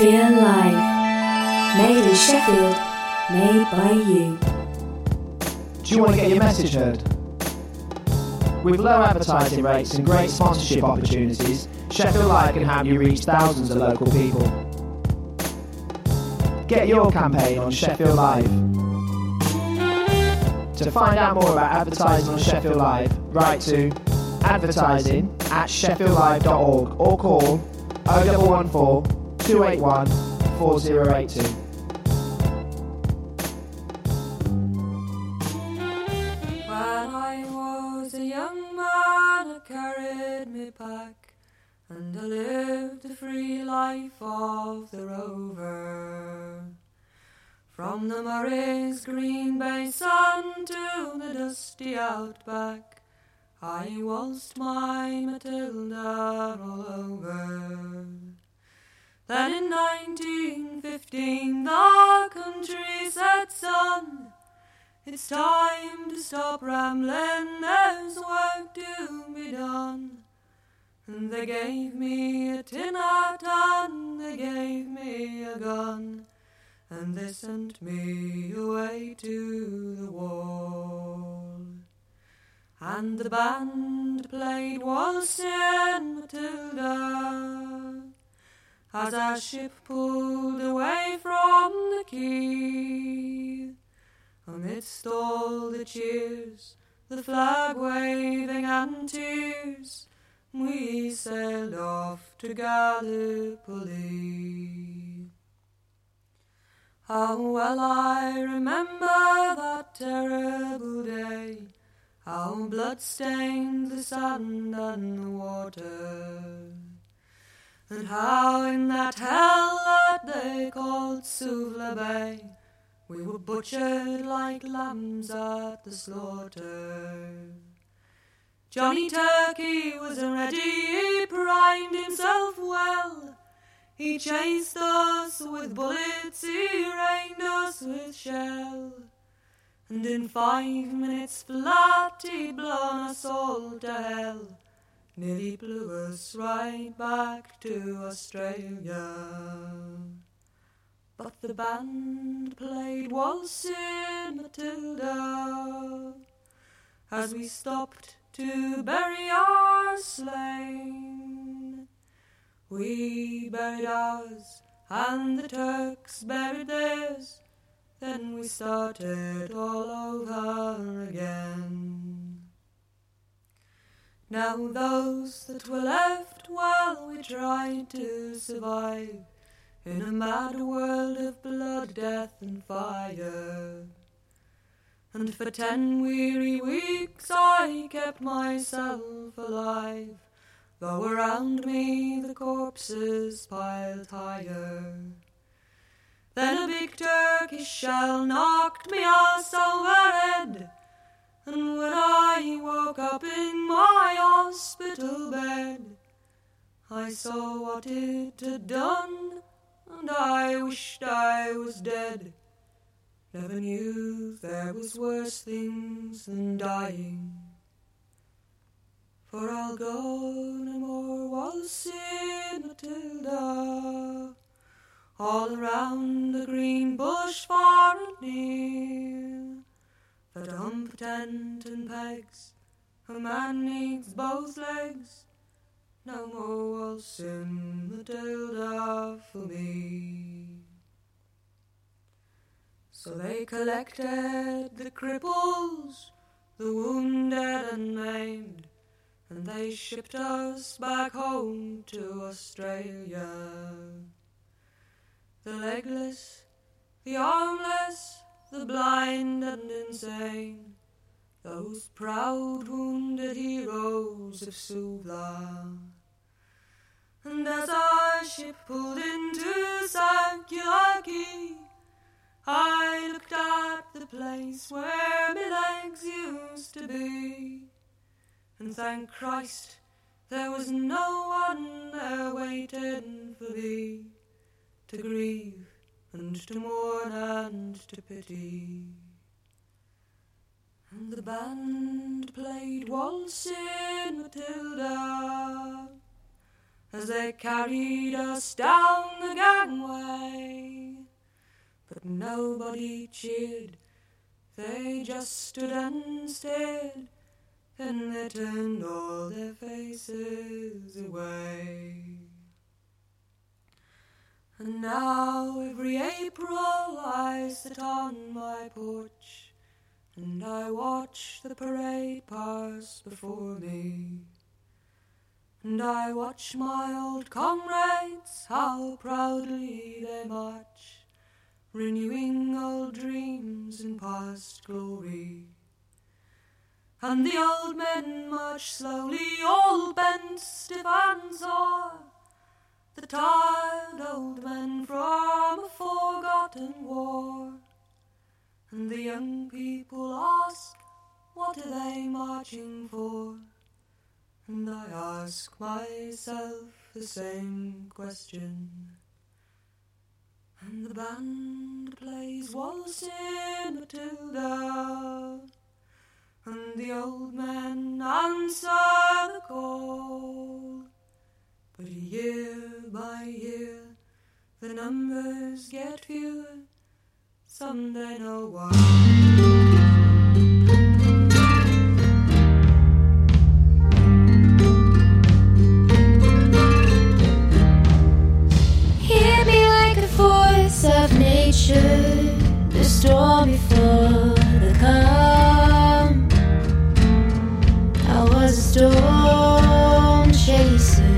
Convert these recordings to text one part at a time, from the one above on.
Sheffield Live. Made in Sheffield, made by you. Do you want to get your message heard? With low advertising rates and great sponsorship opportunities, Sheffield Live can help you reach thousands of local people. Get your campaign on Sheffield Live. To find out more about advertising on Sheffield Live, write to advertising@sheffieldlive.org or call 0114 281 4082. When I was a young man, I carried me pack, and I lived the free life of the rover. From the Murray's green basin to the dusty outback, I waltzed my Matilda all over. Then in 1915 the country said, son, it's time to stop rambling, there's work to be done. And they gave me a tin hat and they gave me a gun, and they sent me away to the wall. And the band played Waltz in Matilda as our ship pulled away from the quay. Amidst all the cheers, the flag waving and tears, we sailed off to Gallipoli. How well I remember that terrible day, how blood-stained the sand and the water, and how in that hell that they called Suvla Bay, we were butchered like lambs at the slaughter. Johnny Turkey was ready, he primed himself well, he chased us with bullets, he rained us with shell, and in 5 minutes flat he'd blown us all to hell, nearly blew us right back to Australia. But the band played Waltz in Matilda as we stopped to bury our slain. We buried ours and the Turks buried theirs, then we started all over again. Now those that were left, well, we tried to survive in a mad world of blood, death and fire. And for 10 weary weeks I kept myself alive, though around me the corpses piled higher. Then a big Turkish shell knocked me ass overhead, and when I woke up in my hospital bed, I saw what it had done, and I wished I was dead. Never knew there was worse things than dying. For I'll go no more waltzing Matilda, all around the green bush far and near. For to hump a tent and pegs, a man needs both legs. No more waltzing Matilda for me. So they collected the cripples, the wounded and maimed, and they shipped us back home to Australia. The legless, the armless, the blind and insane, those proud wounded heroes of Suvla. And as our ship pulled into Circular Quay, I looked at the place where my legs used to be, and thank Christ there was no one there waiting for me, to grieve and to mourn and to pity. And the band played Waltz in Matilda as they carried us down the gangway. But nobody cheered, they just stood and stared, then they turned all their faces away. And now every April I sit on my porch, and I watch the parade pass before me. And I watch my old comrades, how proudly they march, renewing old dreams in past glory. And the old men march slowly, all bent, stiff and sore, the tired old men from a forgotten war. And the young people ask, what are they marching for? And I ask myself the same question. And the band plays Waltz in Matilda, and the old men answer the call. But year by year the numbers get fewer, someday no one. Of nature, the storm before the calm. I was a storm chaser.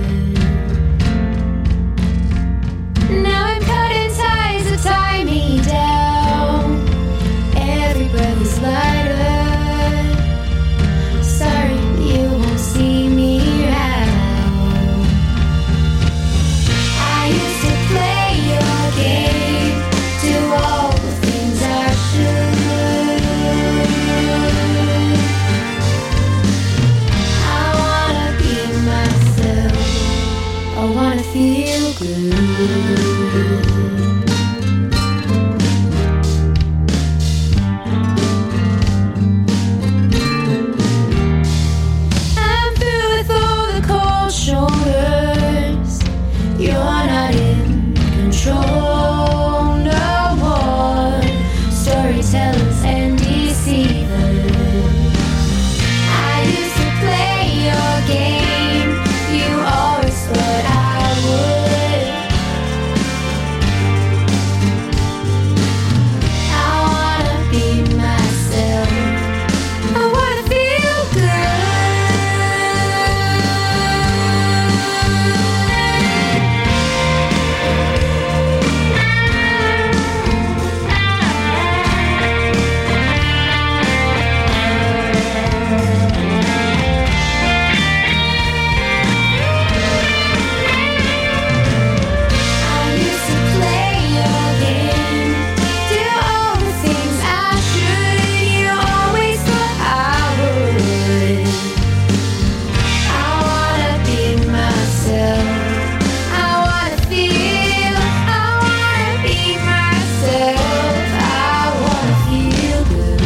Now I'm cutting ties that tie me down. Every breath is lighter. Sorry, you won't see me around. I used to play your game, do all the things I should. I wanna be myself, I wanna feel good. I'm through with all the cold shoulders, you're not in control no more. Storytellers and deceivers. I used to play your game, you always thought I would. I wanna be myself, I wanna feel good. I used to play your game, do all the things I should. You always thought I would. I wanna be myself, I wanna feel, I wanna be myself, I wanna feel good.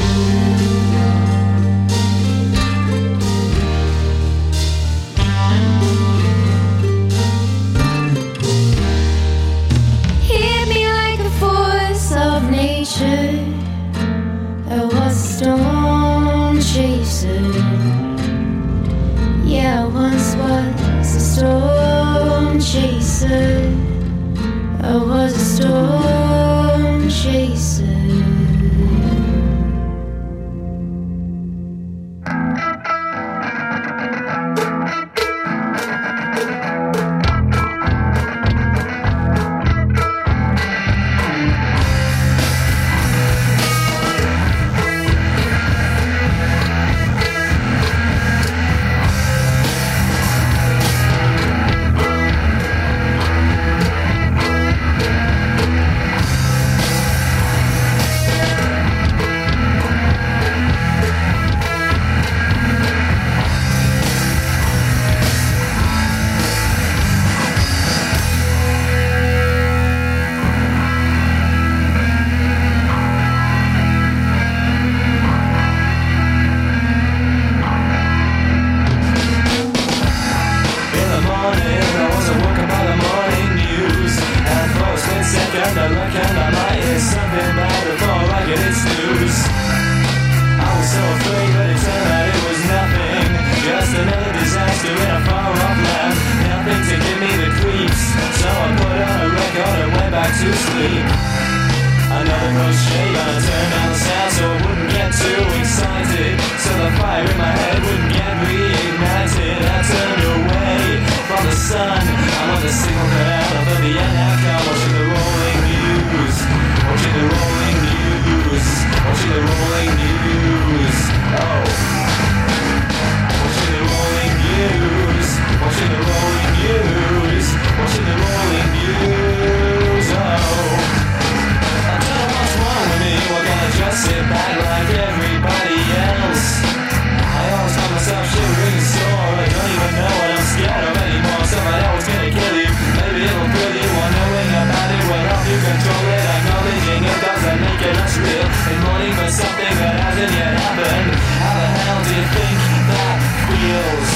Hit me like a force of nature. I was a storm chaser. Yeah, I once was a storm chaser. I was a storm chaser. sleep. Another crochet, gonna turn down the sound so I wouldn't get too excited, so the fire in my head wouldn't get reignited. I turned away from the sun, I want the signal cut out of the end outcome. Watching the rolling news, watching the rolling news, watching the rolling news. Oh, watching the rolling news, watching the rolling news, watching the rolling news. Oh, I don't know what's wrong with me, why can't I just sit back like everybody else? I always find myself shivering and sore, I don't even know what I'm scared of anymore. Somebody else gonna kill you, maybe it'll thrill you, while knowing about it will help you control it. Acknowledging it doesn't make it less real, and mourning for something that hasn't yet happened. How the hell do you think that feels?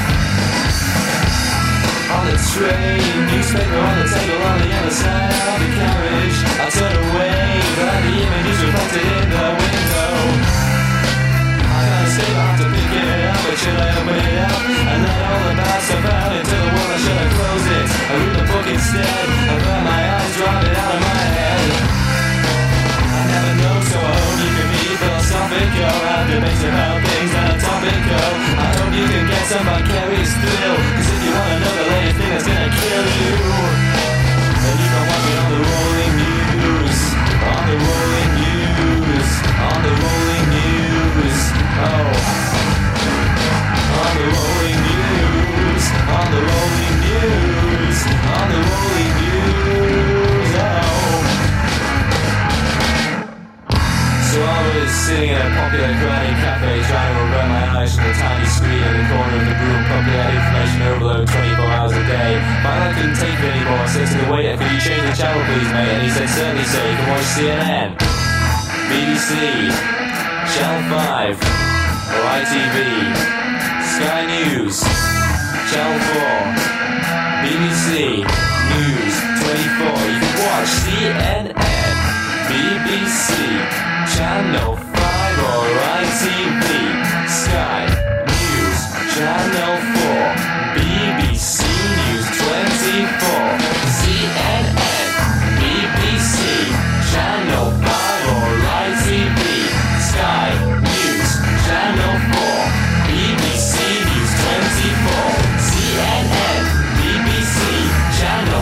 On the train, newspaper on the table on the other side of the carriage. I turn away, but the image is reflected in the window. I gotta stay behind to pick it up, but should I open it up and let all the bad stuff out into the world, or should I close it? I read the book instead, I burn my eyes, drive it out of my head. I never know, so I hope you can be philosophical, have debates about things that are topical. I hope you can get some vicarious thrill, cause if you wanna know the latest thing that's gonna kill you, then you can watch me on the rolling news, on the rolling news, on the rolling news. Oh, on the rolling news, on the rolling news, on the rolling news. Oh. So I was sitting in a popular karate cafe trying to avert my eyes from the tiny screen in the corner of the room, pumping out information overload 24 hours a day. Finally I couldn't take it anymore, I said to the waiter, could you change the channel please mate? And he said, certainly sir, you can watch CNN, BBC, Channel 5, or ITV, Sky News, Channel 4, BBC, News 24. You can watch CNN, BBC, Channel 5 or ITV, Sky News, Channel 4, BBC News 24, CNN, BBC, Channel 5 or ITV, Sky News, Channel 4, BBC News 24, CNN, BBC, Channel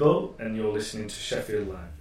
Hull, and you're listening to Sheffield Live.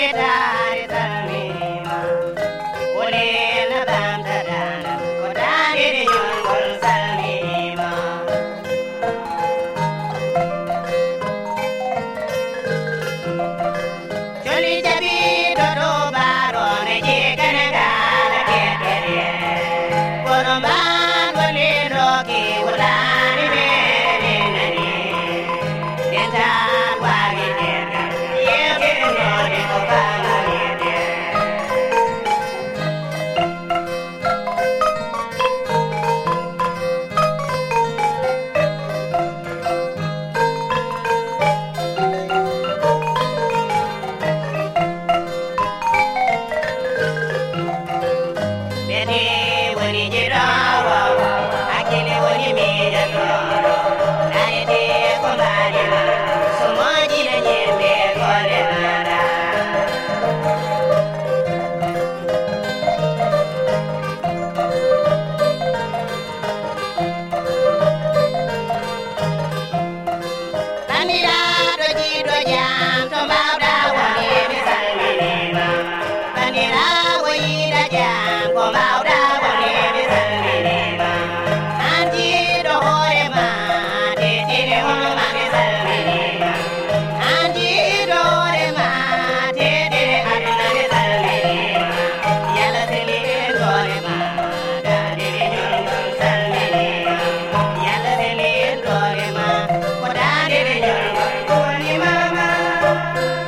Mama.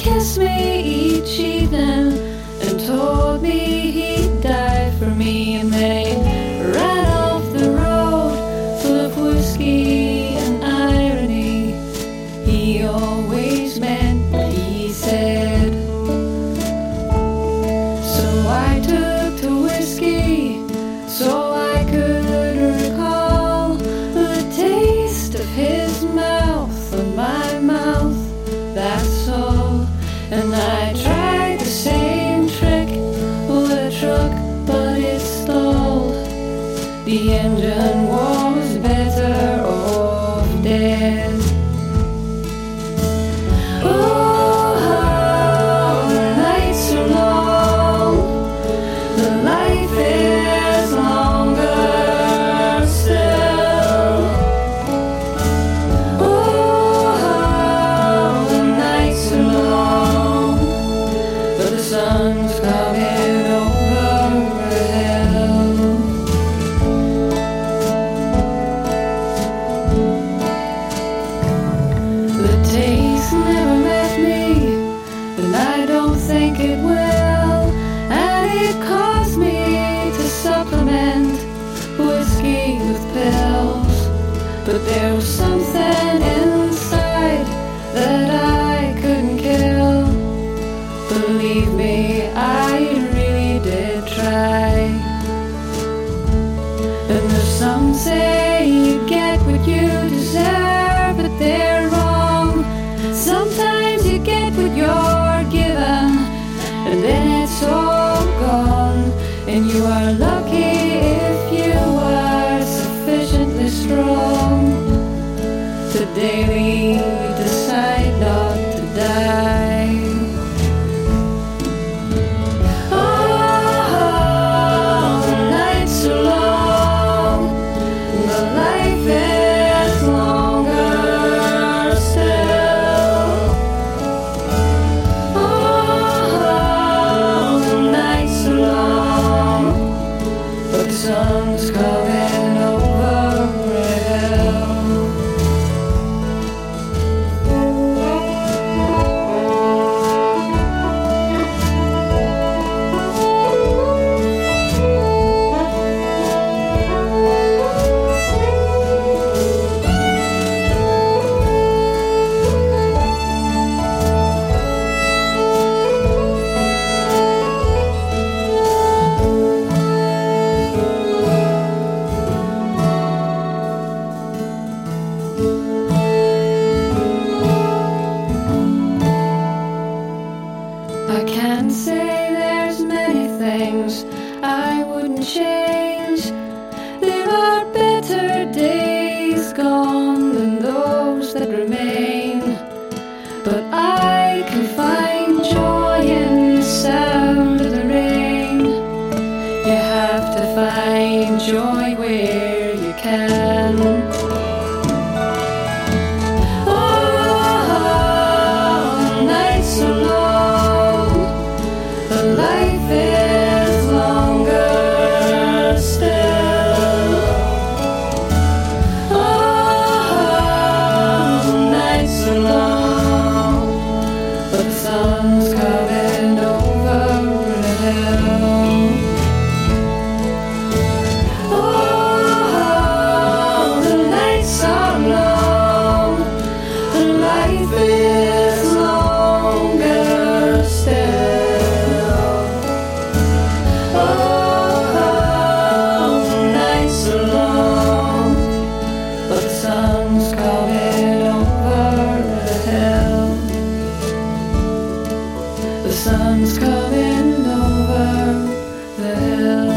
kissed me each evening and told me he'd die for me, and they ran off the road full of whiskey and irony. He always meant what he said. So I took to whiskey so I could recall the taste of his mouth on my mouth, that's all. And I tried the same trick with a truck, but it stalled. The engine was better off dead. Oh, how the nights are long, the life is longer still. Oh, how the nights are long, but the sun's coming over a hill. The taste never left me, and I don't think it will. And it caused me to supplement whiskey with pills. But there was something inside that I couldn't kill. Believe me, I really did try. And there's some say you get what you deserve, but they're wrong. Sometimes you get what you're given, and then it's all gone. And you are lucky if you are sufficiently strong to daily decide not to die. Oh, the nights are long, the life is longer still. Oh, the nights are long, but the sun's coming over a hill. I can't say there's many things I wouldn't change. There are better days gone than those that remain. But I can find joy in the sound of the rain. You have to find joy where you can. Oh, nights are long, the life is longer still. Oh, nights are long, but the sun's coming over a hill. Oh, the nights are long, the life is longer still. Oh, the nights are long, but the sun's coming over a hill. The sun's coming over the hill.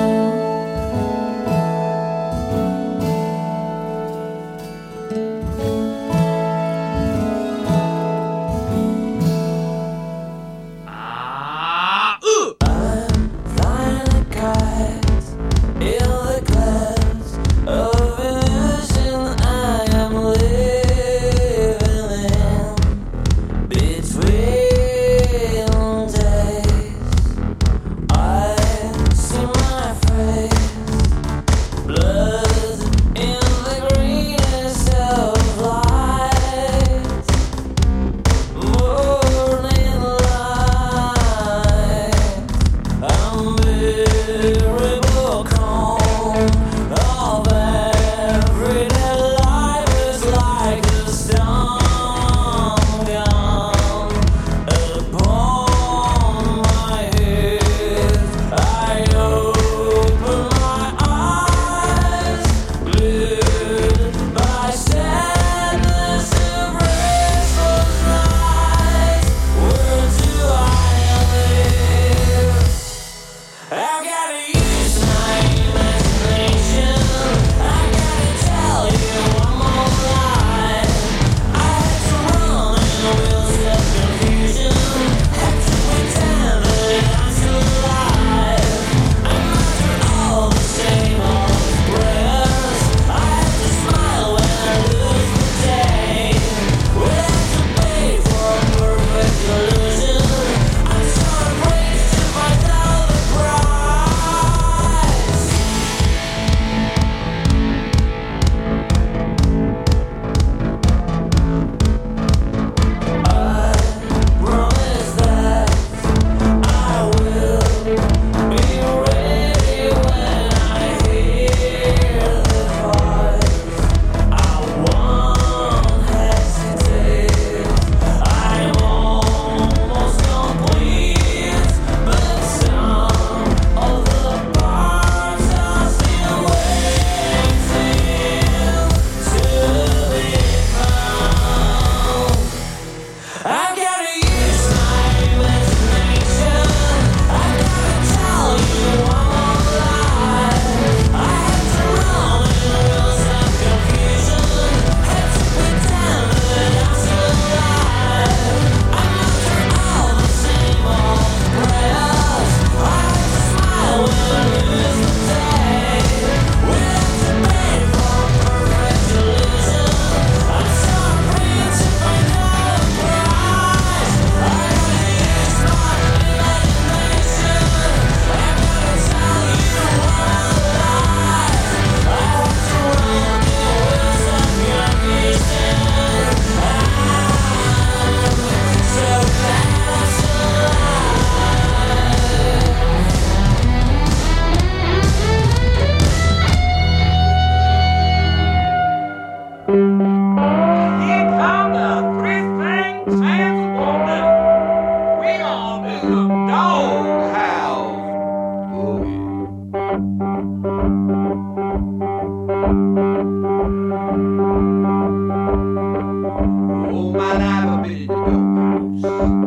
Flying a kite in the glass of illusion I am living in between days.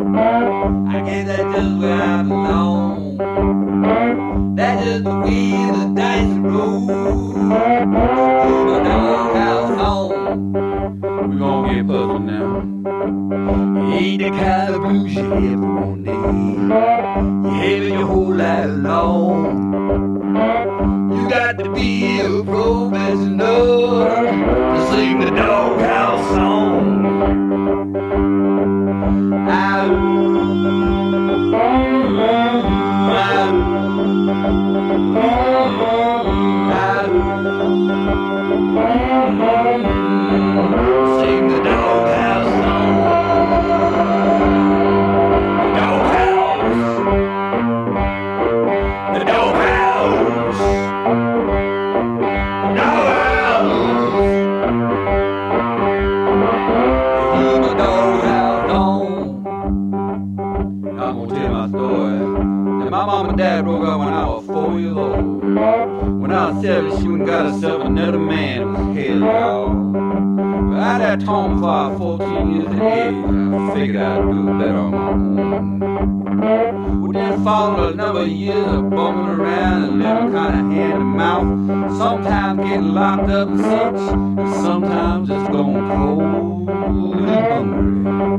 I guess that's just where I belong. That's just the way the dice roll. Put my doghouse on. We gon' get puzzled now. It ain't the kind of blues you ever want to hear. You have it your whole life long. You got to be a professional to sing the doghouse song. Sing the doghouse song. The doghouse. The doghouse. Leave my doghouse on. I'm gonna tell my story. And my mom and dad broke up when I was 4 years old. When I was 7, she went and got herself another man who was hell, y'all. But I had Tom for 14 years of age. I figured I'd do better on my own. We then followed a number of years of bumming around and living kind of hand to mouth. Sometimes getting locked up and such, and sometimes just going cold and hungry.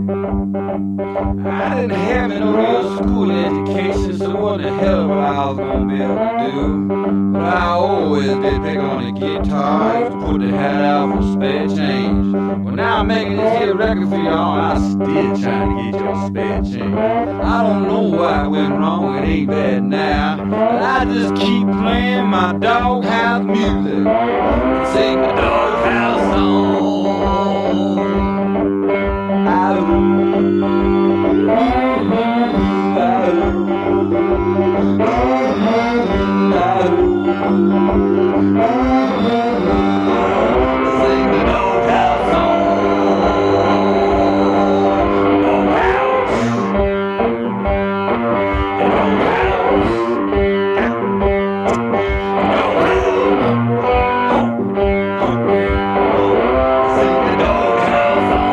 I didn't have no real school education, so what the hell I was gonna be able to do? But I always did pick on the guitar, used to put the hat out for spare change. But now I'm making this here record for y'all, and I'm still trying to get your spare change. I don't know why I went wrong, it ain't bad now. But I just keep playing my doghouse music and sing the doghouse song. Sing the doghouse song. Doghouse. The doghouse. Sing the doghouse song.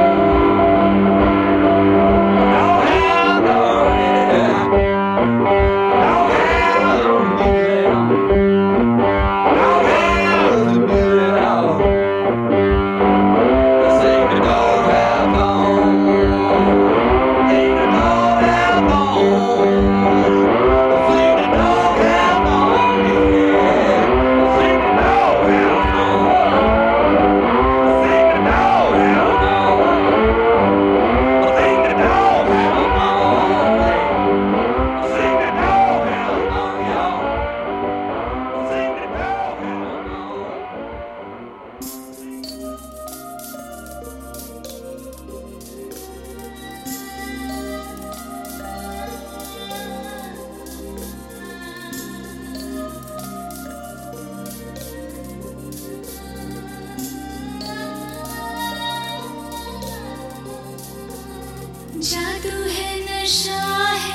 जादू है नशा है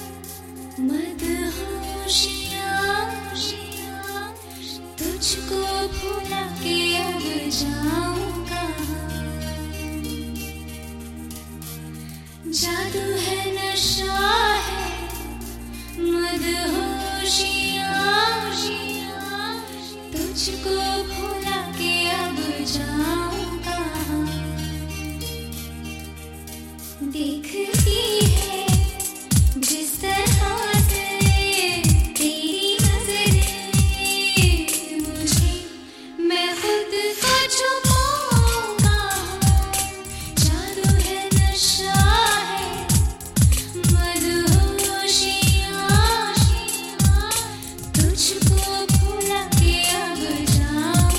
मदहोशियाँ तुझको भुला के अब जाऊँ कहाँ जादू है नशा है मदहोशियाँ तुझको भुला के अब जाऊँ कहाँ देखती है जिस तरह से तेरी नजरें मुझे मैं खुद को छुपाऊं कहाँ जादू है नशा है मदहोशियाँ तुझको भुला के अब जाऊं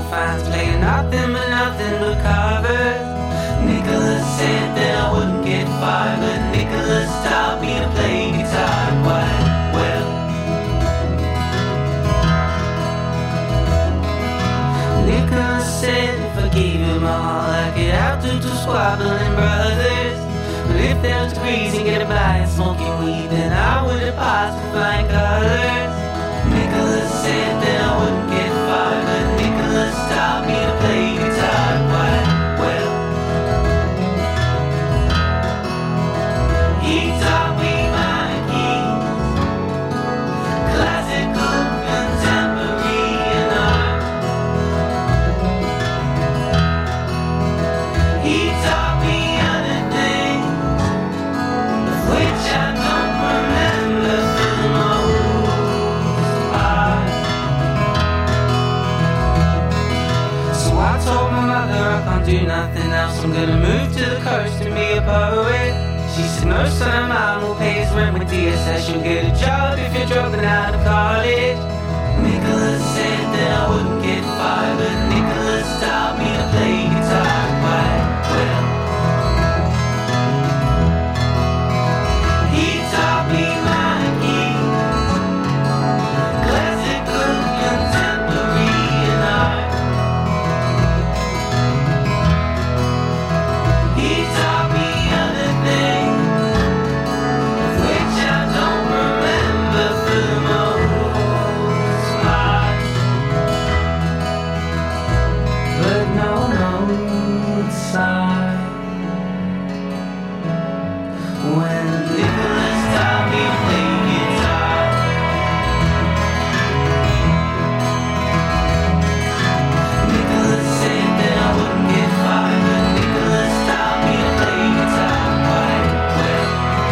fans playing nothing but covers. Nicholas said that I wouldn't get fired, but Nicholas taught me to play guitar quite well. Nicholas said if I gave him my all, I could outdo two squabbling brothers. But if there was grease and get by and smoking weed, then I would have passed with flying colors. Nicholas said that I wouldn't get fired, but Nicholas taught me to play guitar quite well. He taught me minor keys, classical, contemporary, and art. He taught me other things, of which I don't remember for the most part. So I told my mother I can't do nothing else, I'm gonna move to the coast and be a poet. She said no son of mine will pay his rent with DSS, you'll get a job if you're dropping out of college. Nicholas said that I wouldn't get fired, but Nicholas taught me to play guitar quite well. He taught me minor keys, classical, contemporary, and art. He taught me other things, of which I don't remember for the most part. But no sign when Nicholas taught me to play guitar. Nicholas said that I wouldn't get fired, but Nicholas taught me to play guitar quite well.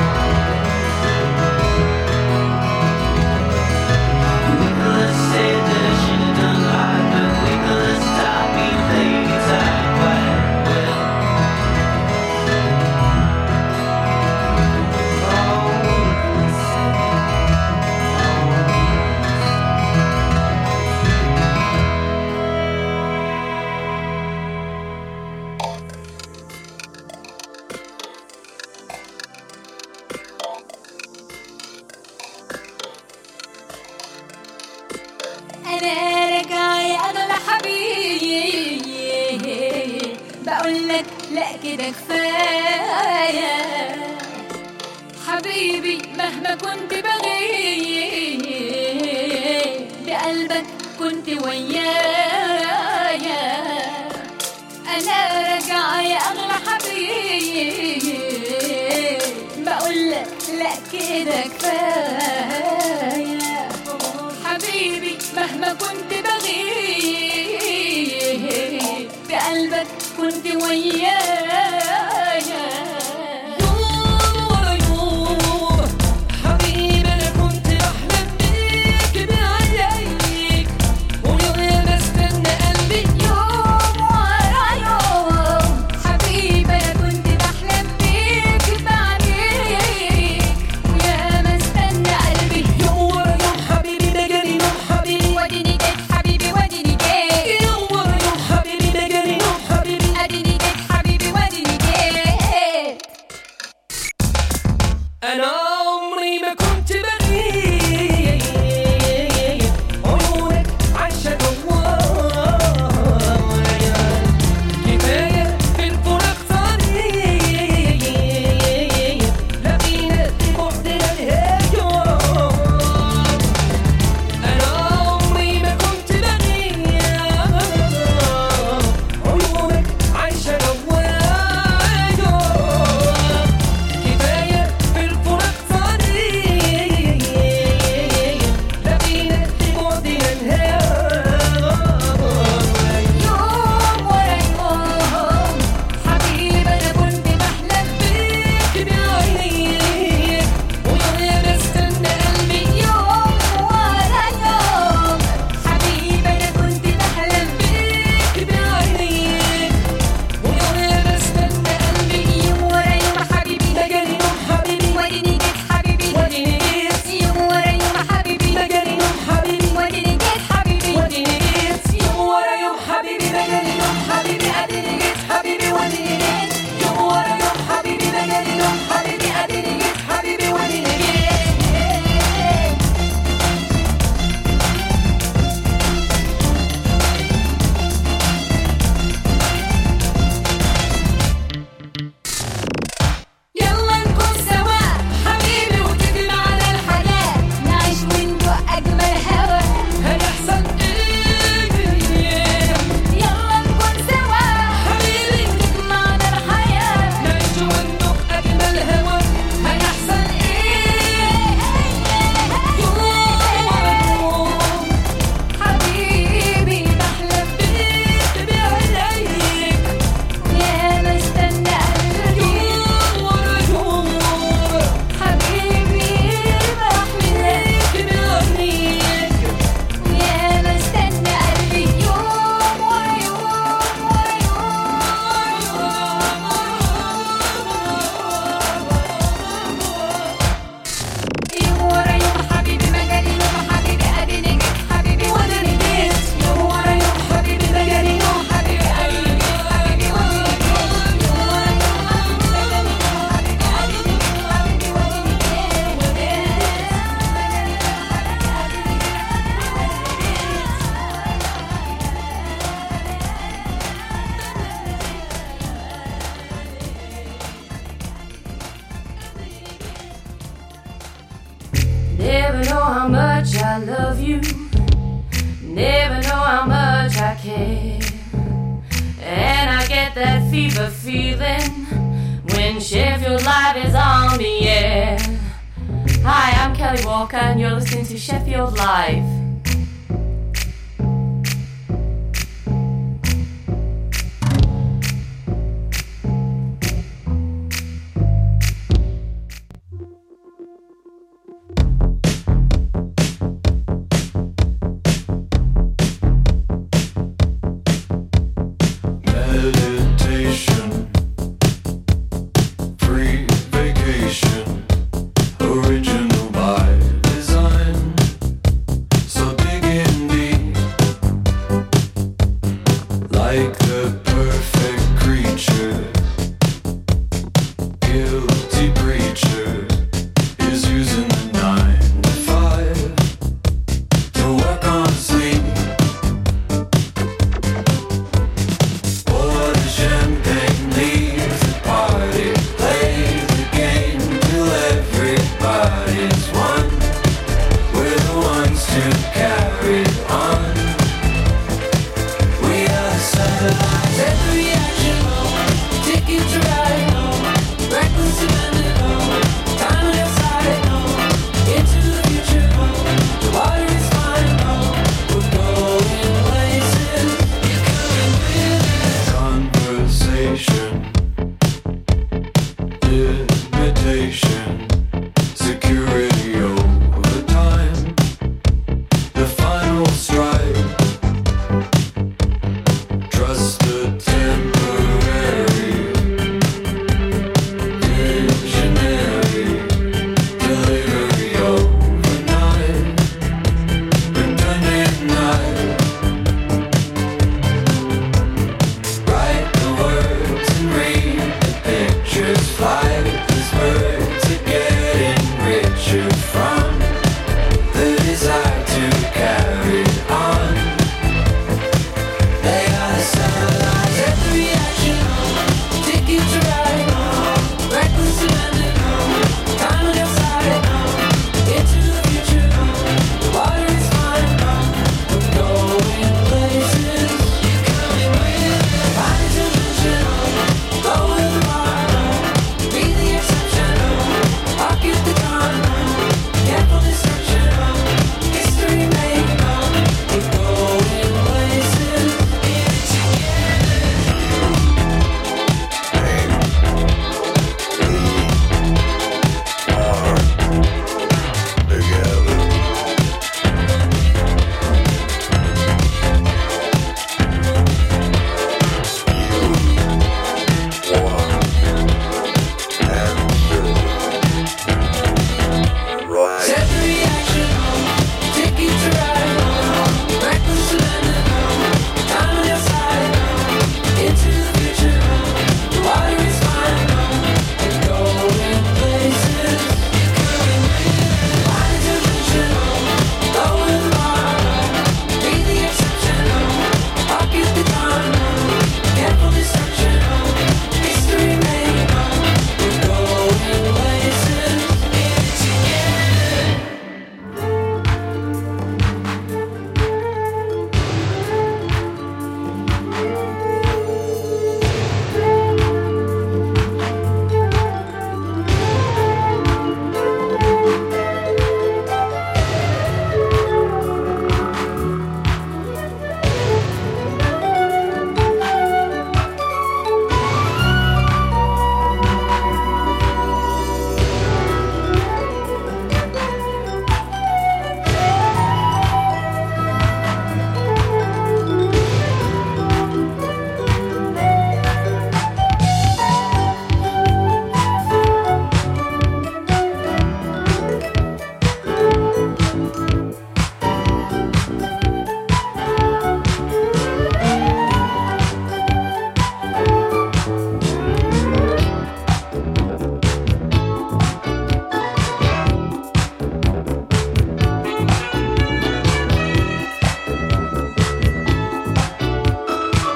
Nicholas said that I should have done live, but Nicholas taught me to play guitar quite well. أنا راجع يا أغلى حبيب، بقولك لأ كده كفاية حبيبي، مهما كنت بغيب بقلبك كنت ويايا. أنا راجع يا أغلى حبيب، بقولك لأ كده كفاية حبيبي، مهما كنت بغيب بقلبك كنت ويايا. يوم ورا يوم حبيبي أنا كنت بحلم بيك بعينيك، ويوم ما استنى قلبي يوم ورا يوم حبيبي أنا كنت بحلم بيك بعينيك، ويا ما استنى قلبي يوم ورا يوم حبيبي بجري نوم حبيبي وديني جيت حبيبي وديني جيت يوم ورا يوم حبيبي بجري نوم حبيبي اديني جيت حبيبي وديني حبيبي بجري يوم حبيبي اديني جيت حبيبي واديني جيت يوم ورا يوم حبيبي بجري يوم حبيبي اديني جيت حبيبي واديني جيت يلا نكون سوا حبيبي وتجمعنا الحياة نعيش وندوق أجمل هوا هيحصل إيه يلا نكون سوا حبيبي وتجمعنا الحياة نعيش وندوق أجمل هوا هيحصل إيه يوم حبيبي بحلم بيك بعينيك يا مستنى قلبي حبيبي بحلم بيك يا مستنى قلبي يوم ورا يوم ورا يوم ورا يوم حبيبي مجالي يوم حبيبي اديني جيت حبيبي واديني جيت يوم ورا يوم حبيبي مجالي يوم حبيبي اديني جيت حبيبي واديني جيت يوم ورا يوم حبيبي مجالي يوم حبيبي اديني جيت حبيبي واديني Never know how much I love you. Never know how much I care. And I get that fever feeling when Sheffield Live is on the air. Hi, I'm Kelly Walker and you're listening to Sheffield Live. Meditation, free vacation, original by design, so digging deep, like the perfect